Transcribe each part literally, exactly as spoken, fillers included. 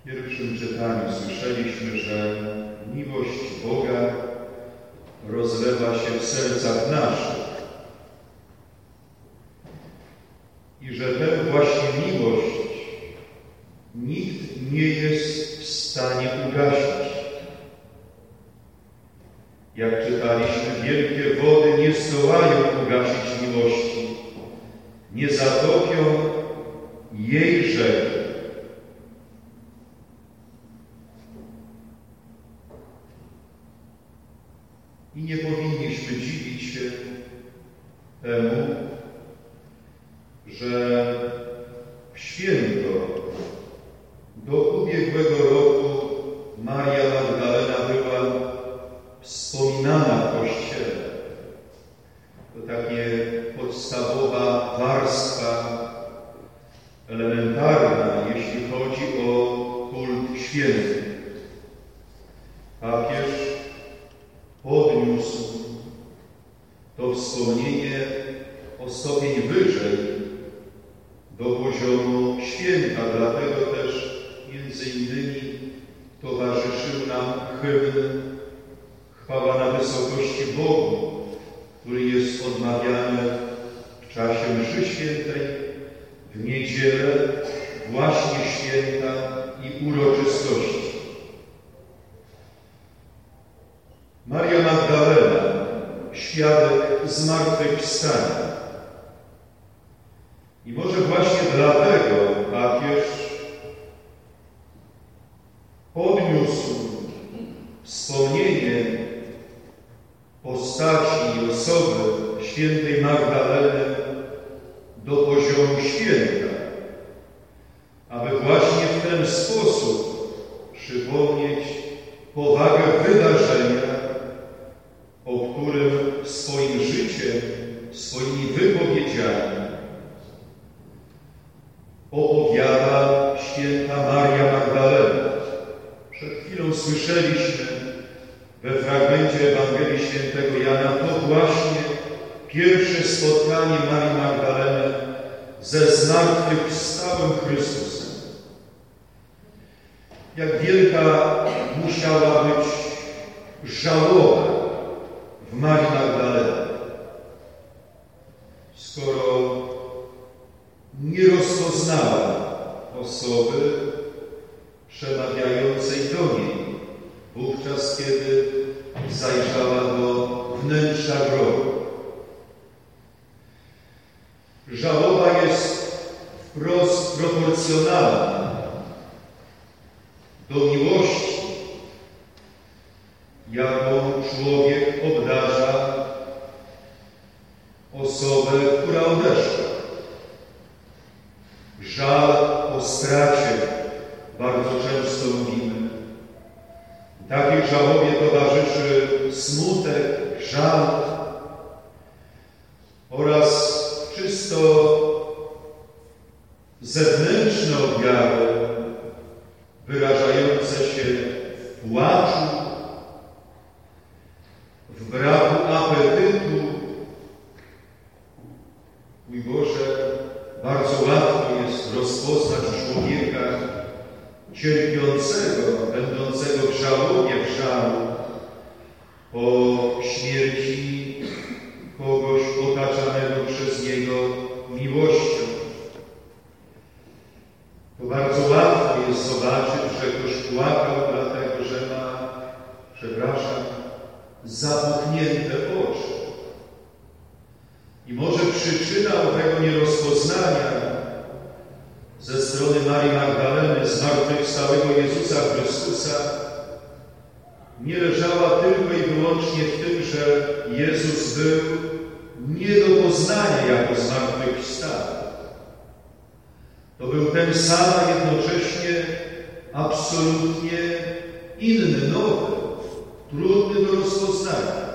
pierwszym czytaniu słyszeliśmy, że miłość Boga rozlewa się w sercach naszych i że tę właśnie miłość nikt nie jest w stanie ugasić. Jak czytaliśmy, wielkie wody nie zdołają ugasić miłości, nie zatopią jej rzeki. I nie powinniśmy dziwić się temu, że w święto do ubiegłego roku Maria Magdalena była wspominana w Kościele. To takie podstawowa warstwa elementarna, jeśli chodzi o kult święty. Papież podniósł to wspomnienie o stopień wyżej do poziomu święta, dlatego też między innymi towarzyszył nam hymn Chwała na wysokości Bogu, który jest odmawiany w czasie mszy świętej, w niedzielę właśnie święta i uroczystości. Maria Magdalena, świadek zmartwychwstania. I może właśnie dlatego papież podniósł wspomnienie postaci i osoby świętej Magdaleny do poziomu święta, aby właśnie w ten sposób przypomnieć powagę wydarzenia, o którym swoim życiem, swoimi wypowiedziami opowiada święta Maria Magdalena. Przed chwilą słyszeliśmy we fragmencie Ewangelii świętego Jana to właśnie pierwsze spotkanie Marii Magdaleny ze zmartwychwstałym Chrystusem. Jak wielka musiała być żałoba w Marii Magdalenie, skoro nie rozpoznała osoby przemawiającej do niej, wówczas kiedy zajrzała do wnętrza grobu. Żałoba jest wprost proporcjonalna do miłości, jaką człowiek obdarza osobę, która odeszła. Żal o stracie bardzo często mówimy. Takiej żałobie towarzyszy smutek, żal oraz czysto zewnętrzne objawy wyrażające się w płaczu, w braku apetytu. Mój Boże, bardzo łatwo jest rozpoznać człowieka cierpiącego, będącego w żałobie, w żalu po śmierci kogoś otaczanego przez Niego miłością. To bardzo łatwo jest zobaczyć, że ktoś płakał dlatego, że ma, przepraszam, zapuchnięte oczy. I może przyczyna tego nierozpoznania ze strony Marii Magdaleny, zmartwychwstałego Jezusa Chrystusa, nie leżała tylko i wyłącznie w tym, że Jezus był nie do poznania jako zmartwychwstały. To był ten sam, a jednocześnie absolutnie inny, nowy, trudny do rozpoznania.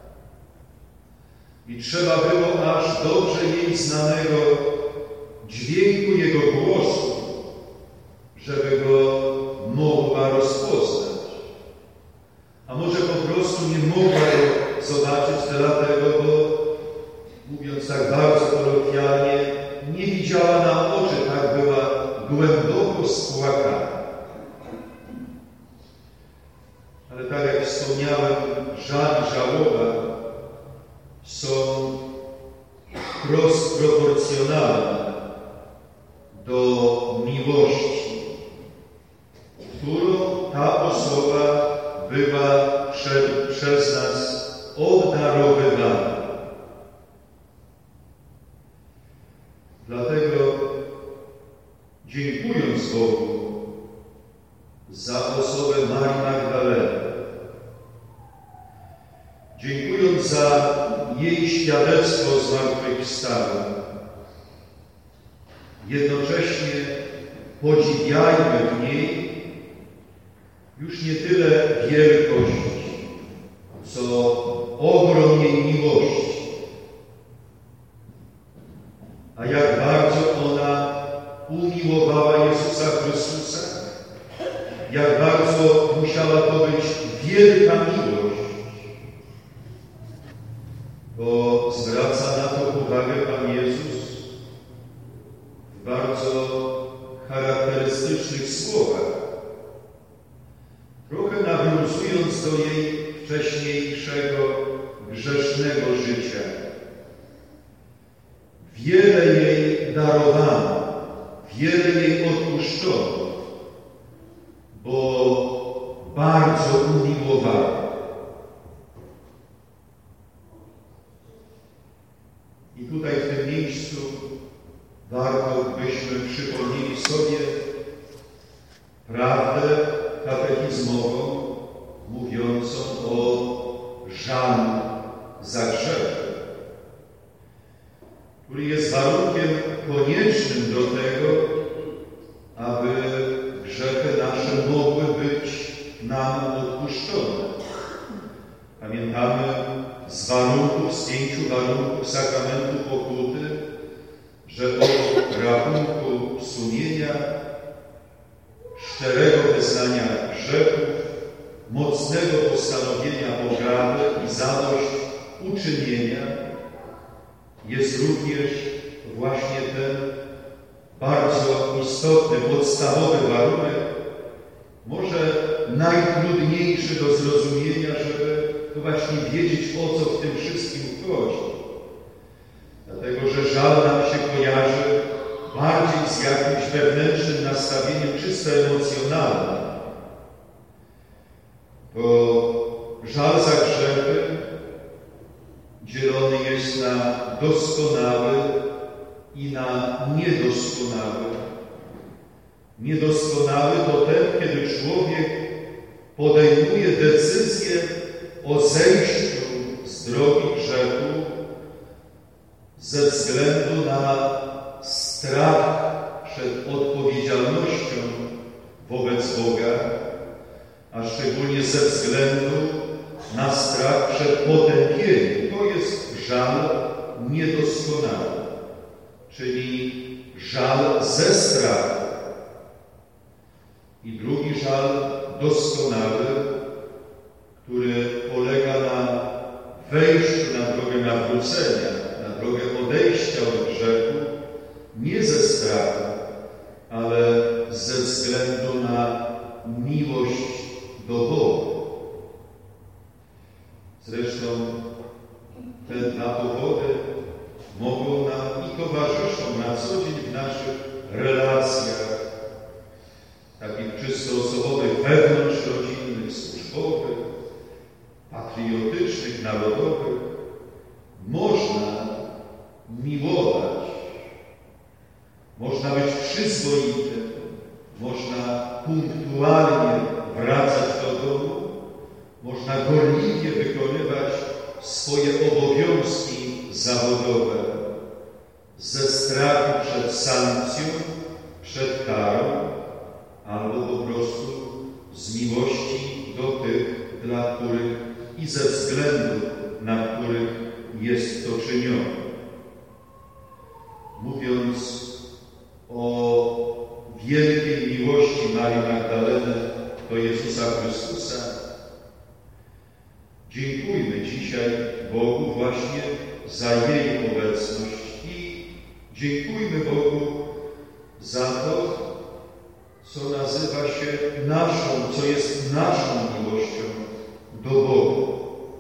I trzeba było aż dobrze jej znanego dźwięku Jego głosu, żeby Go mogła rozpoznać. A może po prostu nie mogła Go zobaczyć dlatego, bo mówiąc tak bardzo kolokwialnie, nie widziała na oczy, tak była głęboko spłakana. żal i żałoba są wprost proporcjonalne do miłości, którą ta osoba była prze, przez nas obdarowywana. Dlatego, dziękując Bogu za osobę Marii Magdaleny, dziękując za jej świadectwo zmartwychwstania, jednocześnie podziwiajmy w niej już nie tyle wielkość, co ogrom jej miłości. A jak bardzo ona umiłowała Jezusa Chrystusa, jak bardzo musiała to być wielka miłość, bo zwraca na to uwagę Pan Jezus w bardzo charakterystycznych słowach, trochę nawiązując do jej wcześniejszego grzesznego życia. Wiele jej darowano, wiele jej odpuszczono, bo bardzo umiłowała. I tutaj w tym miejscu warto byśmy przypomnieli sobie prawdę katechizmową mówiącą o żalu za grzech, który jest warunkiem koniecznym do tego, aby grzechy nasze mogły być nam odpuszczone. Pamiętamy z warunków, z pięciu warunków sakramentu pokuty, że od rachunku sumienia, szczerego wyznania grzechów, mocnego postanowienia pogardy i zadośćuczynienia jest również właśnie ten bardzo istotny, podstawowy warunek, może najtrudniejszy do zrozumienia, żeby to właśnie wiedzieć, o co w tym wszystkim chodzi. Dlatego, że żal nam się kojarzy bardziej z jakimś wewnętrznym nastawieniem czysto emocjonalnym. Bo żal za grzechy dzielony jest na doskonały i na niedoskonały. Niedoskonały to ten, kiedy człowiek podejmuje decyzję o zejściu z drogi grzechu ze względu na strach przed odpowiedzialnością wobec Boga, a szczególnie ze względu na strach przed potępieniem. To jest żal niedoskonały, czyli żal ze strachu. I drugi żal doskonały, który polega na wejściu na drogę nawrócenia, na drogę odejścia od grzechu, nie ze strachu, ale ze względu na miłość do Boga. Zresztą te dwa powody mogą nam i towarzyszą na co dzień w naszych relacjach, takich czysto osobowych, wewnątrzrodzinnych, służbowych, patriotycznych, narodowych. Można miłować, można być przyzwoitym, można punktualnie wracać do domu, można gorliwie wykonywać swoje obowiązki zawodowe ze strachu przed sankcją, przed karą, albo po prostu z miłości do tych, dla których i ze względu na których jest to czynione. Mówiąc o wielkiej miłości Marii Magdaleny do Jezusa Chrystusa, dziękujmy dzisiaj Bogu właśnie za jej obecność i dziękujmy Bogu za to, co nazywa się naszą, co jest naszą miłością do Boga.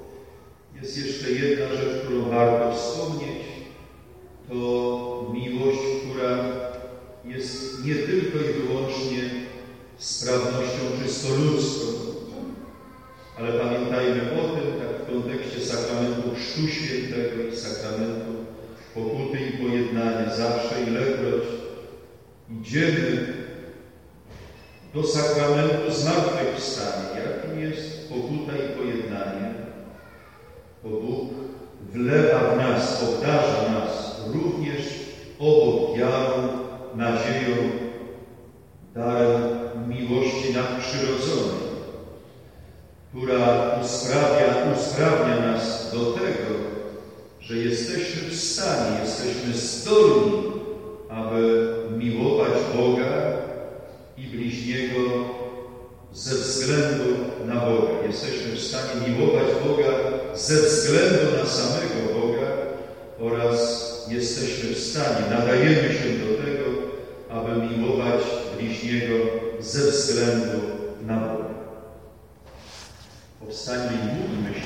jeszcze jedna rzecz, którą warto wspomnieć. To miłość, która jest nie tylko i wyłącznie sprawnością czysto ludzką, ale pamiętajmy o tym, tak w kontekście sakramentu Chrztu Świętego i sakramentu pokuty i pojednania, zawsze ilekroć idziemy do sakramentu zmartwychwstania, jakim jest pokuta i pojednanie, bo Bóg wlewa w nas, obdarza nas również obok wiarą, nadzieją, darem miłości nadprzyrodzonej, która usprawia, usprawnia nas do tego, że jesteśmy w stanie, jesteśmy zdolni, aby miłować Boga i bliźniego ze względu na Boga. Jesteśmy w stanie miłować Boga ze względu na samego Boga oraz jesteśmy w stanie, nadajemy się do tego, aby miłować bliźniego ze względu na Boga. Powstańmy i módlmy się